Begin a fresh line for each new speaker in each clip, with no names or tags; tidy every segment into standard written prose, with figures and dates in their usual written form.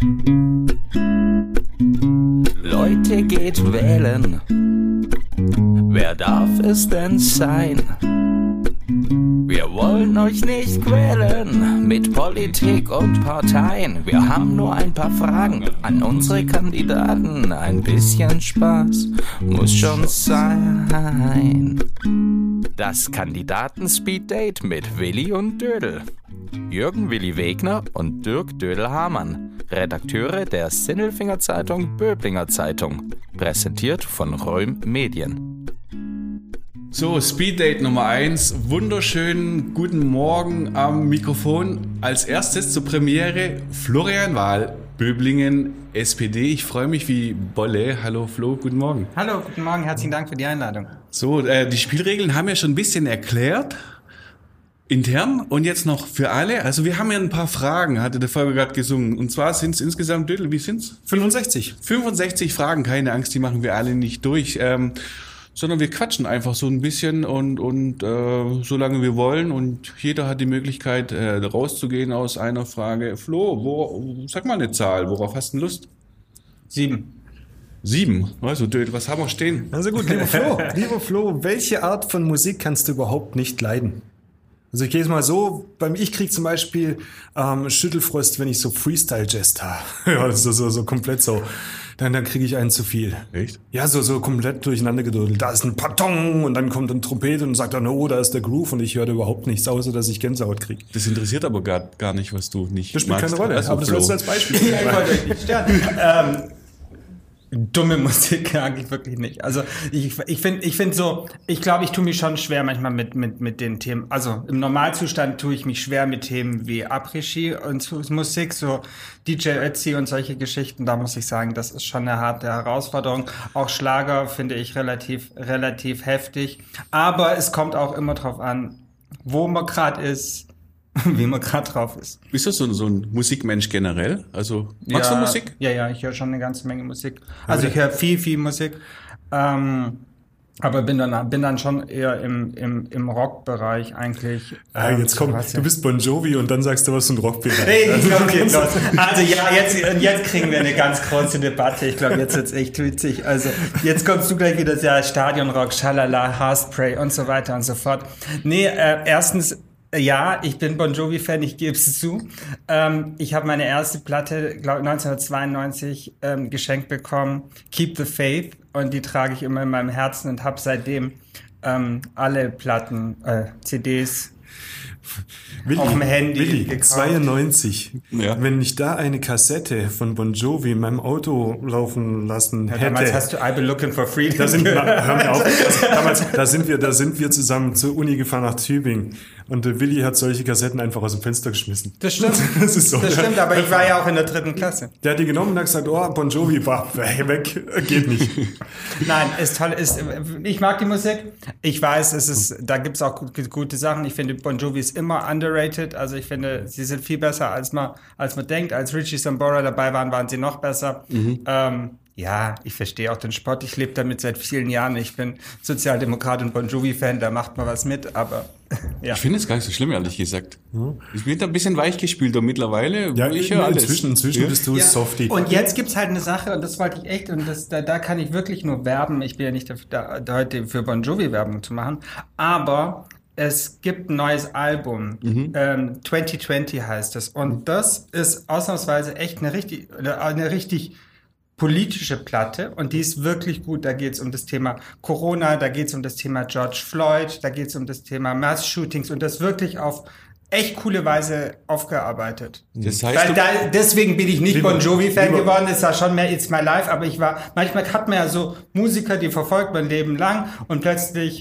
Leute, geht wählen. Wer darf es denn sein? Wir wollen euch nicht quälen mit Politik und Parteien. Wir haben nur ein paar Fragen an unsere Kandidaten. Ein bisschen Spaß muss schon sein. Das Kandidaten-Speed-Date mit Willi und Dödel. Jürgen Willi Wegner und Dirk Dödel-Hamann, Redakteure der Sinnelfinger Zeitung Böblinger Zeitung, präsentiert von Röhm Medien.
So, Speeddate Nummer 1, wunderschönen guten Morgen am Mikrofon. Als erstes zur Premiere Florian Wahl, Böblingen, SPD. Ich freue mich wie Bolle. Hallo Flo, guten Morgen.
Hallo, guten Morgen, herzlichen Dank für die Einladung.
So, die Spielregeln haben wir schon ein bisschen erklärt. Intern und jetzt noch für alle. Also wir haben ja ein paar Fragen, hatte der Volker gerade gesungen. Und zwar sind es insgesamt, Dödel, wie sind's?
65.
65 Fragen, keine Angst, die machen wir alle nicht durch. Sondern wir quatschen einfach so ein bisschen und solange wir wollen. Und jeder hat die Möglichkeit, rauszugehen aus einer Frage. Flo, sag mal eine Zahl, worauf hast du denn Lust?
7.
7? Also Dödel, was haben wir stehen?
Also gut, lieber Flo, welche Art von Musik kannst du überhaupt nicht leiden? Also ich gehe es mal so, ich krieg zum Beispiel Schüttelfrost, wenn ich so Freestyle-Jazz habe. Ja, so komplett so. Dann kriege ich einen zu viel.
Echt?
Ja, so komplett durcheinander gedudelt. Da ist ein Patong und dann kommt ein Trompete und sagt dann, oh, da ist der Groove und ich höre da überhaupt nichts, außer dass ich Gänsehaut kriege.
Das interessiert aber gar nicht, was du nicht
Das spielt
magst.
keine Rolle,
Also,
aber das
Flo.
war als Beispiel.
Ja, ich wollte euch nicht stören. Dumme Musik eigentlich wirklich nicht. Also ich finde so, ich glaube, ich tue mich schon schwer manchmal mit den Themen. Also im Normalzustand tue ich mich schwer mit Themen wie Après-Ski und Musik, so DJ Ötzi und solche Geschichten. Da muss ich sagen, das ist schon eine harte Herausforderung. Auch Schlager finde ich relativ heftig. Aber es kommt auch immer drauf an, wo man gerade ist, wie man gerade drauf ist.
Bist du so ein Musikmensch generell? Also magst du Musik?
Ja, ich höre schon eine ganze Menge Musik. Also ich höre viel Musik, aber bin dann schon eher im Rockbereich eigentlich.
Jetzt komm, du bist Bon Jovi und dann sagst du was zum Rockbereich.
Hey, ich glaub, geht's los. Also ja, jetzt kriegen wir eine ganz große Debatte. Ich glaube, jetzt wird's echt witzig. Also jetzt kommst du gleich wieder, ja, Stadionrock, Schalala, Haarspray und so weiter und so fort. Nee, erstens, ja, ich bin Bon Jovi-Fan, ich gebe es zu. Ich habe meine erste Platte, glaube 1992, geschenkt bekommen, Keep the Faith, und die trage ich immer in meinem Herzen und habe seitdem alle Platten, CDs auf dem Handy
Willi,
gekauft.
92.
Ja.
Wenn ich da eine Kassette von Bon Jovi in meinem Auto laufen lassen hätte.
Damals hast du I've been looking for freedom.
Hör mir auf. Da sind wir zusammen zur Uni gefahren nach Tübingen. Und der Willi hat solche Kassetten einfach aus dem Fenster geschmissen.
Das stimmt.
Das ist so.
Das stimmt, aber ich war ja auch in der 3. Klasse.
Der hat die genommen und hat gesagt, oh, Bon Jovi, weg, geht nicht.
Nein, ist toll. Ich mag die Musik. Ich weiß, da gibt's auch gute Sachen. Ich finde, Bon Jovi ist immer underrated. Also ich finde, sie sind viel besser, als man denkt. Als Richie Sambora dabei waren sie noch besser. Ja, ich verstehe auch den Sport. Ich lebe damit seit vielen Jahren. Ich bin Sozialdemokrat und Bon Jovi-Fan. Da macht man was mit, aber ja.
Ich finde es gar nicht so schlimm, ehrlich gesagt. Ich bin da ein bisschen weichgespülter mittlerweile.
Ja,
ich höre alles.
Inzwischen bist du Softie.
Und jetzt gibt's halt eine Sache, und das wollte ich echt, und da kann ich wirklich nur werben. Ich bin ja nicht da heute für Bon Jovi Werbung zu machen, aber es gibt ein neues Album, 2020 heißt es, und das ist ausnahmsweise echt eine richtig politische Platte, und die ist wirklich gut. Da geht's um das Thema Corona, da geht's um das Thema George Floyd, da geht's um das Thema Mass-Shootings, und das wirklich auf echt coole Weise aufgearbeitet.
Das heißt,
deswegen bin ich nicht Bon Jovi-Fan geworden, es war schon mehr It's My Life, aber manchmal hat man ja so Musiker, die verfolgt man Leben lang, und plötzlich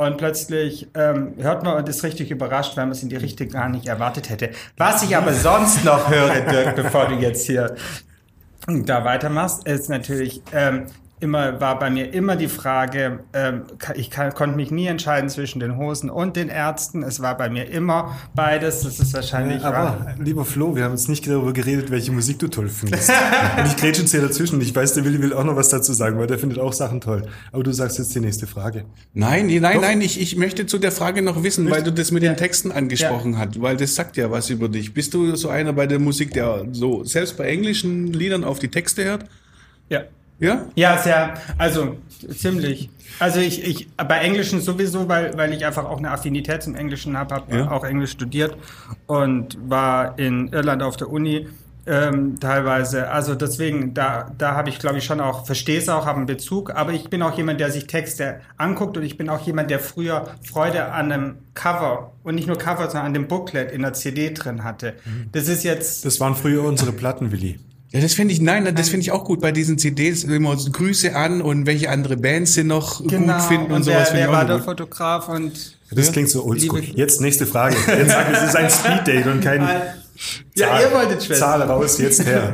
hört man und ist richtig überrascht, weil man es in die Richtung gar nicht erwartet hätte. Was ich aber sonst noch höre, Dirk, bevor du jetzt hier da weitermachst, ist natürlich war bei mir immer die Frage, konnte mich nie entscheiden zwischen den Hosen und den Ärzten. Es war bei mir immer beides. Das ist wahrscheinlich
aber, lieber Flo, wir haben jetzt nicht darüber geredet, welche Musik du toll findest. Und ich grätsche jetzt hier dazwischen. Ich weiß, der Willi will auch noch was dazu sagen, weil der findet auch Sachen toll. Aber du sagst jetzt die nächste Frage.
Nein, ich möchte zu der Frage noch wissen, weil du das mit den Texten angesprochen hast, weil das sagt ja was über dich. Bist du so einer bei der Musik, der so selbst bei englischen Liedern auf die Texte hört?
Ja.
Ja?
Ja, sehr, also ziemlich. Also ich bei Englischen sowieso, weil ich einfach auch eine Affinität zum Englischen habe, auch Englisch studiert und war in Irland auf der Uni teilweise. Also deswegen, da habe ich, glaube ich, schon auch, verstehe es auch, habe einen Bezug, aber ich bin auch jemand, der sich Texte anguckt und ich bin auch jemand, der früher Freude an einem Cover und nicht nur Cover, sondern an dem Booklet in der CD drin hatte. Das
waren früher unsere Platten, Willi.
Ja, das finde ich auch gut bei diesen CDs, immer so Grüße an und welche andere Bands sie noch gut finden und sowas.
Wer war der Fotograf und...
Das klingt so oldschool. Jetzt nächste Frage. Jetzt sag, es ist ein Speeddate und kein
ja, ihr wolltet Schwester.
Zahl raus, jetzt her.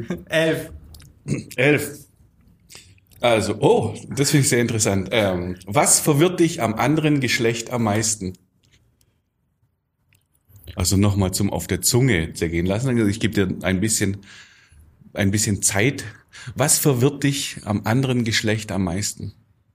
11.
Also, das finde ich sehr interessant. Was verwirrt dich am anderen Geschlecht am meisten? Also nochmal zum auf der Zunge zergehen lassen. Also ich gebe dir ein bisschen Zeit. Was verwirrt dich am anderen Geschlecht am meisten?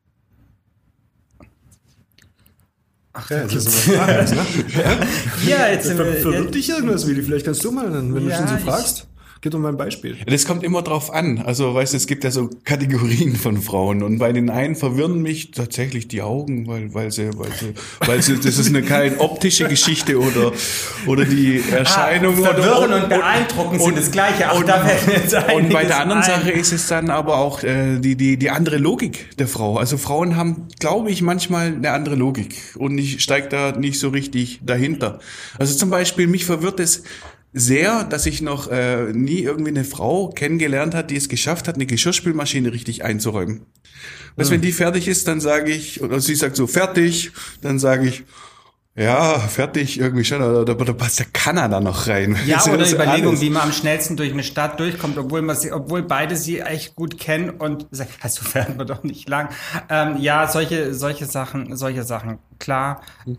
Ach, ja, das ist aber Fragen, ne?
Ja, jetzt
verwirrt dich irgendwas, Willi? Vielleicht kannst du mal, wenn du schon so fragst. Gib doch mal ein Beispiel.
Das kommt immer drauf an. Also, weißt du, es gibt ja so Kategorien von Frauen und bei den einen verwirren mich tatsächlich die Augen, weil sie, das ist keine optische Geschichte oder die Erscheinung.
Verwirren und beeindrucken sind das Gleiche. Auch da werden jetzt
und bei der anderen Sache ist es dann aber auch die andere Logik der Frau. Also Frauen haben, glaube ich, manchmal eine andere Logik und ich steige da nicht so richtig dahinter. Also zum Beispiel, mich verwirrt es sehr, dass ich noch nie irgendwie eine Frau kennengelernt hat, die es geschafft hat, eine Geschirrspülmaschine richtig einzuräumen. Weißt, wenn die fertig ist, dann sage ich, oder sie sagt so, fertig, dann sage ich, ja, fertig, irgendwie schon, oder da passt der Kanner da noch rein.
Ja, oder Überlegung, wie man am schnellsten durch eine Stadt durchkommt, obwohl beide sie echt gut kennen und sagen, so fährt man doch nicht lang. Ja, solche Sachen, klar.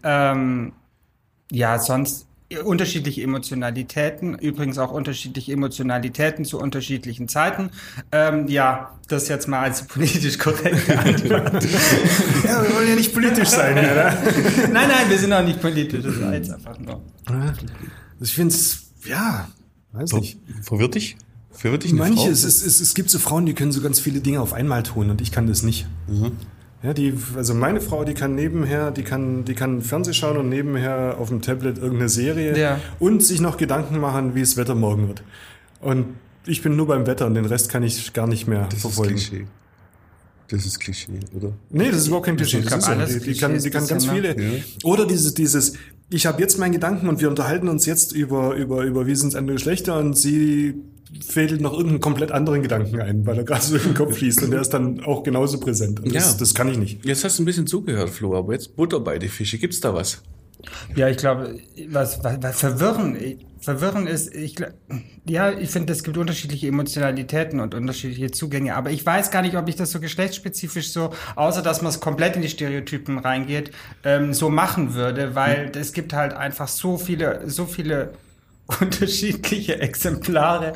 Ja, sonst unterschiedliche Emotionalitäten, übrigens auch unterschiedliche Emotionalitäten zu unterschiedlichen Zeiten. Ja, das jetzt mal als politisch korrekte Antwort.
Ja, wir wollen ja nicht politisch sein, oder?
Nein, wir sind auch nicht politisch, das war jetzt einfach nur.
Ich finde es, weiß nicht.
Verwirrt dich? Verwirrt dich eine Frau?
Es gibt so Frauen, die können so ganz viele Dinge auf einmal tun und ich kann das nicht. Mhm. Ja, also meine Frau, die kann nebenher, die kann Fernsehen schauen und nebenher auf dem Tablet irgendeine Serie und sich noch Gedanken machen, wie das Wetter morgen wird. Und ich bin nur beim Wetter und den Rest kann ich gar nicht mehr verfolgen.
Das ist Klischee, oder?
Nee, das ist überhaupt kein Klischee. Die kann ganz viele. Ja. Oder dieses, ich habe jetzt meinen Gedanken und wir unterhalten uns jetzt über wie sind andere Geschlechter und sie fädelt noch irgendeinen komplett anderen Gedanken ein, weil er gerade so in den Kopf fließt und der ist dann auch genauso präsent. Das kann ich nicht.
Jetzt hast du ein bisschen zugehört, Flo, aber jetzt Butter bei die Fische. Gibt's da was?
Ja, ich glaube, was verwirren ist, ich finde, es gibt unterschiedliche Emotionalitäten und unterschiedliche Zugänge, aber ich weiß gar nicht, ob ich das so geschlechtsspezifisch so, außer dass man es komplett in die Stereotypen reingeht, so machen würde, weil es gibt halt einfach so viele unterschiedliche Exemplare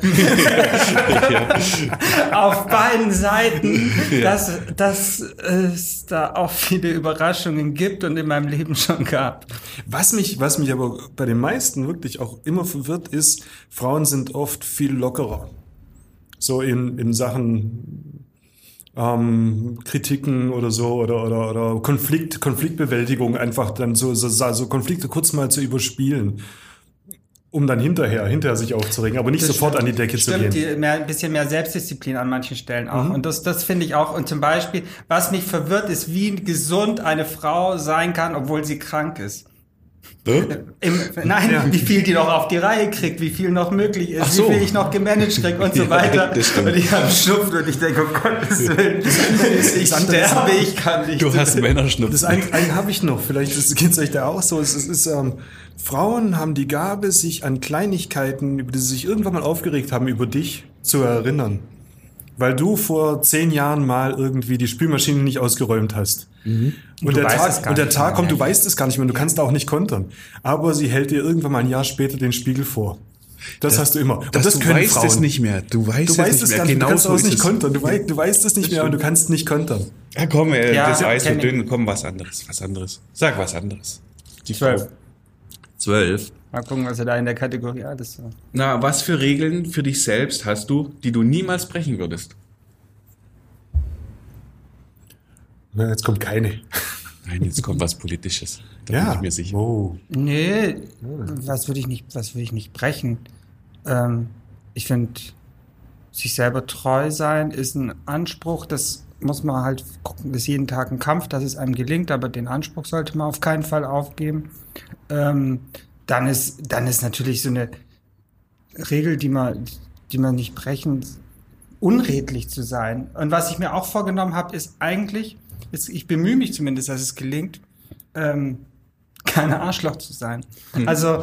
auf beiden Seiten, dass es da auch viele Überraschungen gibt und in meinem Leben schon gab.
Was mich aber bei den meisten wirklich auch immer verwirrt ist, Frauen sind oft viel lockerer. So in Sachen Kritiken oder so oder Konfliktbewältigung, einfach dann so Konflikte kurz mal zu überspielen. Um dann hinterher sich aufzuregen, aber nicht sofort an die Decke zu gehen.
Ein bisschen mehr Selbstdisziplin an manchen Stellen auch. Mhm. Und das finde ich auch. Und zum Beispiel, was mich verwirrt, ist, wie gesund eine Frau sein kann, obwohl sie krank ist. Wie viel die noch auf die Reihe kriegt, wie viel noch möglich ist, wie viel ich noch gemanagt kriege und so weiter. Und ich habe Schnupfen und ich denke, um Gottes Willen, ich sterbe, ich kann nicht.
Du hast Männerschnupfen.
Das einen habe ich noch, vielleicht geht es euch da auch so. Es ist Frauen haben die Gabe, sich an Kleinigkeiten, über die sie sich irgendwann mal aufgeregt haben, über dich zu erinnern. weil du vor 10 Jahren mal irgendwie die Spülmaschine nicht ausgeräumt hast. Und der Tag kommt, du weißt es gar nicht mehr, du kannst auch nicht kontern. Aber sie hält dir irgendwann mal ein Jahr später den Spiegel vor. Das hast du immer. Und das
du
können
weißt
Frauen.
es nicht mehr. Du weißt es nicht mehr.
Genau, du kannst
so
auch
ist
nicht
es.
kontern. Du weißt es nicht mehr und du kannst nicht kontern.
Ja, komm, das Eis
kenn
wird
ich.
dünn. Komm, was anderes. Sag was anderes. Die
12.
Frau. 12.
Mal gucken, was er da in der Kategorie alles so.
Na, was für Regeln für dich selbst hast du, die du niemals brechen würdest?
Na, jetzt kommt keine.
Nein, jetzt kommt was Politisches. Da bin ich mir sicher.
Oh.
Nee, was würde ich nicht brechen? Ich finde, sich selber treu sein ist ein Anspruch, das muss man halt gucken, das ist jeden Tag ein Kampf, dass es einem gelingt, aber den Anspruch sollte man auf keinen Fall aufgeben. Dann ist natürlich so eine Regel, die man nicht brechen, unredlich zu sein. Und was ich mir auch vorgenommen habe, ist eigentlich, ich bemühe mich zumindest, dass es gelingt, kein Arschloch zu sein. Also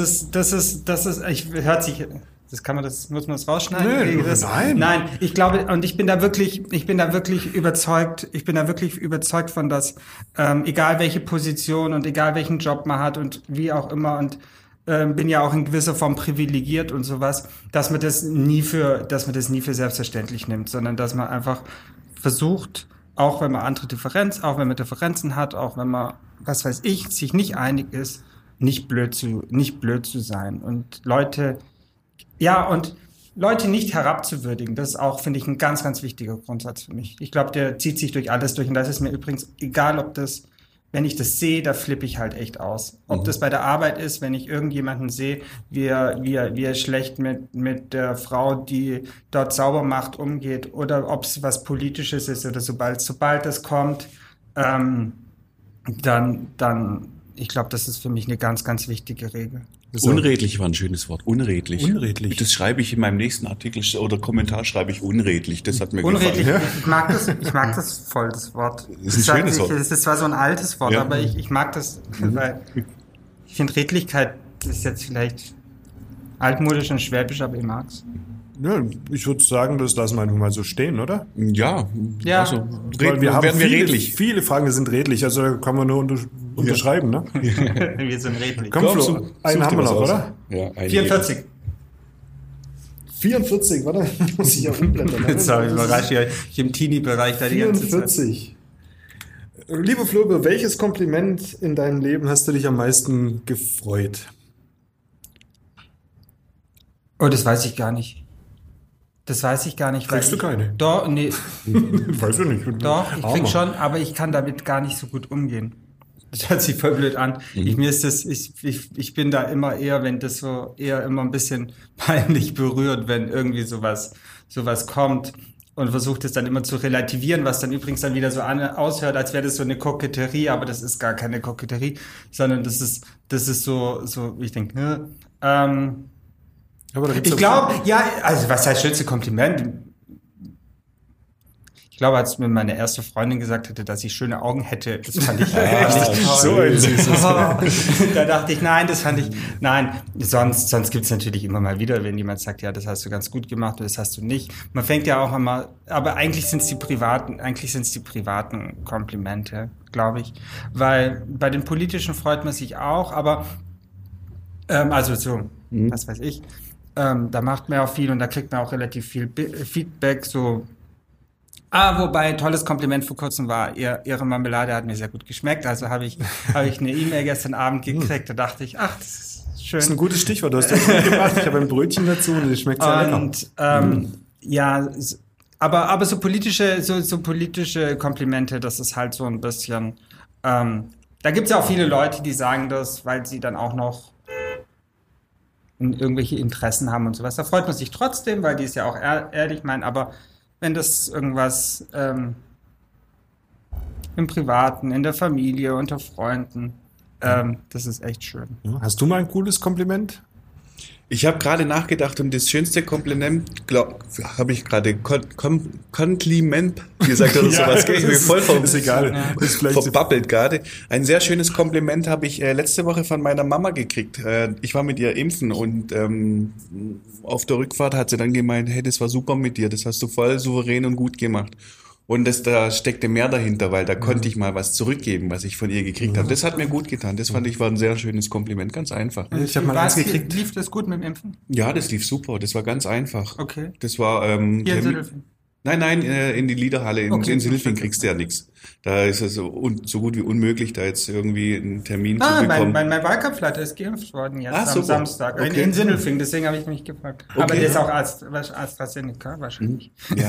muss man das rausschneiden?
Nee,
Nein, ich glaube, und ich bin da wirklich überzeugt von, dass egal welche Position und egal welchen Job man hat und wie auch immer und bin ja auch in gewisser Form privilegiert und sowas, dass man das nie für selbstverständlich nimmt, sondern dass man einfach versucht, auch wenn man Differenzen hat, auch wenn man, was weiß ich, sich nicht einig ist, nicht blöd zu sein und Leute nicht herabzuwürdigen, das ist auch, finde ich, ein ganz, ganz wichtiger Grundsatz für mich. Ich glaube, der zieht sich durch alles durch und das ist mir übrigens egal, wenn ich das sehe, da flippe ich halt echt aus. Ob das bei der Arbeit ist, wenn ich irgendjemanden sehe, wie er schlecht mit der Frau, die dort sauber macht, umgeht, oder ob es was Politisches ist, oder sobald das kommt, dann, ich glaube, das ist für mich eine ganz, ganz wichtige Regel.
Unredlich war ein schönes Wort. Unredlich.
Unredlich.
Das schreibe ich in meinem nächsten Artikel oder Kommentar schreibe ich unredlich. Das hat mir
Unredlich,
gefallen.
ich mag das voll, das Wort.
Das ist ein schönes Wort.
Das ist zwar so ein altes Wort,
Ja.
aber ich mag das, weil ich finde Redlichkeit ist jetzt vielleicht altmodisch und schwäbisch, aber ich mag's.
Ja, ich würde sagen, das lassen wir einfach mal so stehen, oder?
Ja,
Ja.
also
Weil wir haben
werden wir redlich.
viele Fragen sind redlich, also da kann man nur unterschreiben, ne?
Wir sind redlich.
Komm, Flo,
Such
einen
dir
haben wir
was
noch,
aus.
oder?
Ja, einen
44.
44, warte, muss ich ja umblättern.
Jetzt überrasche ich im Teenie-Bereich da die ganze Zeit.
44. Lieber Flo, über welches Kompliment in deinem Leben hast du dich am meisten gefreut?
Oh, das weiß ich gar nicht.
Kriegst du keine?
Doch, nee,
Weiß ich nicht.
doch, ich krieg
Armer.
schon, aber ich kann damit gar nicht so gut umgehen. Das hört sich voll blöd an. Ich bin da immer eher, wenn das so eher immer ein bisschen peinlich berührt, wenn irgendwie sowas kommt und versucht es dann immer zu relativieren, was dann übrigens dann wieder so aushört, als wäre das so eine Koketterie, aber das ist gar keine Koketterie, sondern das ist so, ich denke,
Aber da gibt's
ich glaube, ja, also was heißt schönste Kompliment? Ich glaube, als mir meine erste Freundin gesagt hatte, dass ich schöne Augen hätte, das fand ich richtig toll.
so ein süßes.
Da dachte ich, nein, sonst gibt's natürlich immer mal wieder, wenn jemand sagt, ja, das hast du ganz gut gemacht oder das hast du nicht. Man fängt ja auch immer, aber eigentlich sind's die privaten Komplimente, glaube ich. Weil bei den politischen freut man sich auch, aber also so, was weiß ich, da macht man auch viel und da kriegt man auch relativ viel Feedback, so. Wobei, tolles Kompliment vor kurzem war, ihre Marmelade hat mir sehr gut geschmeckt, also habe ich eine E-Mail gestern Abend gekriegt, da dachte ich, ach, das ist schön.
Das ist ein gutes Stichwort, du hast das mitgebracht, ich habe ein Brötchen dazu und es schmeckt sehr lecker.
Und ja, aber so politische Komplimente, das ist halt so ein bisschen, da gibt's ja auch viele Leute, die sagen das, weil sie dann auch noch irgendwelche Interessen haben und sowas. Da freut man sich trotzdem, weil die es ja auch ehrlich meinen, aber wenn das irgendwas im Privaten, in der Familie, unter Freunden, das ist echt schön.
Hast du mal ein cooles Kompliment
Ich habe gerade nachgedacht und das schönste Kompliment, habe ich gerade Kompliment gesagt oder sowas. Ich bin voll
ist egal. Ist
verbabbelt gerade. Ein sehr schönes Kompliment habe ich letzte Woche von meiner Mama gekriegt. Ich war mit ihr impfen und auf der Rückfahrt hat sie dann gemeint, hey, das war super mit dir, das hast du voll souverän und gut gemacht. Und da steckte mehr dahinter, weil da konnte ich mal was zurückgeben, was ich von ihr gekriegt habe. Das hat mir gut getan. Das fand ich war ein sehr schönes Kompliment, ganz einfach.
Ich habe mal eins gekriegt. Lief das gut mit dem Impfen?
Ja, das lief super. Das war ganz einfach.
Okay.
Das war
Hier in Sindelfingen?
Nein, in die Liederhalle. In Sindelfingen kriegst du ja nichts. Da ist es so gut wie unmöglich, da jetzt irgendwie einen Termin zu bekommen.
Mein Wahlkampfleiter ist geimpft worden jetzt am
super.
Samstag.
Okay.
In Sindelfingen, deswegen habe ich mich gefragt. Okay. Aber der ist auch AstraZeneca wahrscheinlich.
Ja.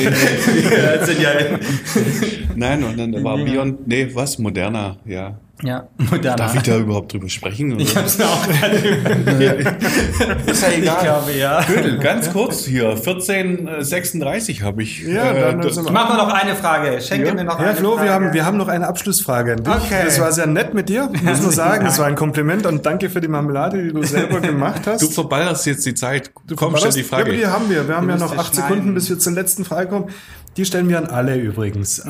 Nein, und dann war Moderna, ja.
Ja, Moderna.
Darf ich da überhaupt drüber sprechen? Oder?
Ich hab's mir auch gerade überlegt.
Ist ja egal.
Ich glaube, ja.
Ködel, ganz kurz hier, 14:36 habe ich.
Ja, machen wir noch eine Frage. Schenke mir noch eine
Flo,
Frage.
wir haben noch eine Abschlussfrage an dich.
Okay.
Das war sehr nett mit dir, muss man sagen. Das war ein Kompliment und danke für die Marmelade, die du selber gemacht hast.
Du verballerst jetzt die Zeit. Komm, stell die Frage.
Ja, die haben wir. Wir haben ja noch 8 Sekunden, bis wir zur letzten Frage kommen. Die stellen wir an alle übrigens.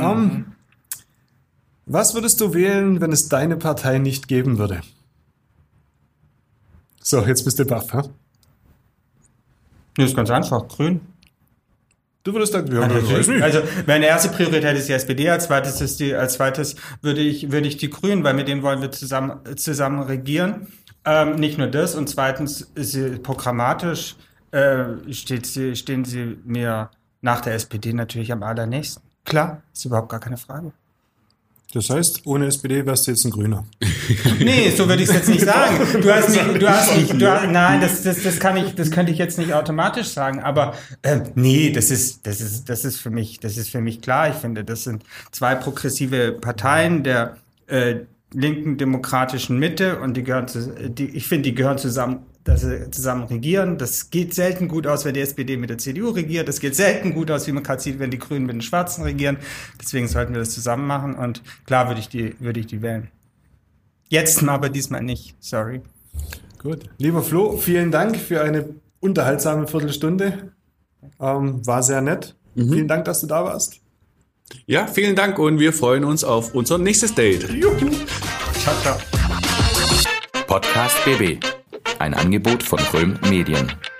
Was würdest du wählen, wenn es deine Partei nicht geben würde? So, jetzt bist du baff, ha?
Das ist ganz einfach, grün.
Du würdest sagen,
Also meine erste Priorität ist die SPD, als zweites würde ich die Grünen, weil mit denen wollen wir zusammen regieren. Nicht nur das, und zweitens ist sie programmatisch stehen sie mir nach der SPD natürlich am allernächsten. Klar, ist überhaupt gar keine Frage.
Das heißt, ohne SPD wärst du jetzt ein Grüner.
Nee, so würde ich es jetzt nicht sagen. Nein, das könnte ich jetzt nicht automatisch sagen, aber nee, das ist für mich klar. Ich finde, das sind zwei progressive Parteien der linken demokratischen Mitte und die gehören zusammen, dass sie zusammen regieren. Das geht selten gut aus, wenn die SPD mit der CDU regiert. Das geht selten gut aus, wie man gerade sieht, wenn die Grünen mit den Schwarzen regieren. Deswegen sollten wir das zusammen machen und klar würde ich die wählen. Jetzt aber diesmal nicht. Sorry.
Gut. Lieber Flo, vielen Dank für eine unterhaltsame Viertelstunde. War sehr nett. Vielen Dank, dass du da warst.
Ja, vielen Dank und wir freuen uns auf unser nächstes Date.
Juhu.
Ciao, ciao.
Podcast BB. Ein Angebot von Röhm Medien.